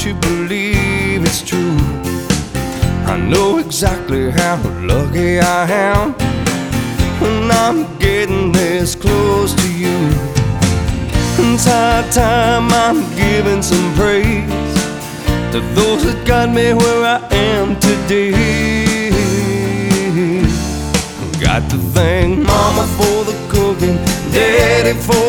to believe it's true. I know exactly how lucky I am when I'm getting this close to you. It's high time I'm giving some praise to those that got me where I am today. Got to thank Mama for the cooking, Daddy for